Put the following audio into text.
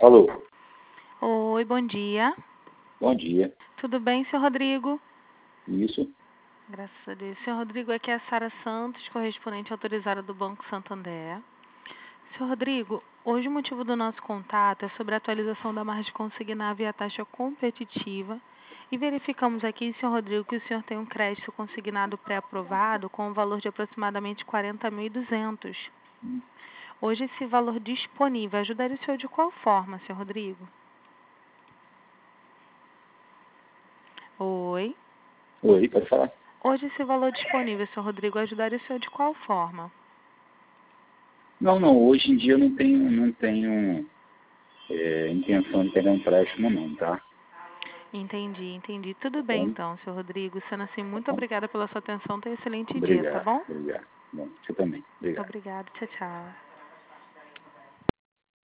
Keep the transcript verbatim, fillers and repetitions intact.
Alô, Oi, bom dia. bom dia. Tudo bem, senhor Rodrigo? Isso, Graças a Deus. Senhor Rodrigo, aqui é a Sara Santos, correspondente autorizada do Banco Santander. Senhor Rodrigo, hoje o motivo do nosso contato é sobre a atualização da margem consignada e a taxa competitiva. E verificamos aqui, senhor Rodrigo, que o senhor tem um crédito consignado pré-aprovado com um valor de aproximadamente quarenta mil e duzentos. Hoje esse valor disponível ajudaria o senhor de qual forma, senhor Rodrigo? Oi. oi, pode falar? Hoje esse valor disponível, senhor Rodrigo, ajudaria o senhor de qual forma? Não, não, hoje em dia eu não tenho, não tenho é, intenção de pegar um empréstimo não, tá? Entendi, entendi. Tudo Tá bem bom? então, senhor Rodrigo. Sendo assim, Tá muito bom? obrigada pela sua atenção. Tenha um excelente dia, tá Obrigado, bom? obrigado. Bom, você também. Obrigado. Obrigada. Tchau, tchau.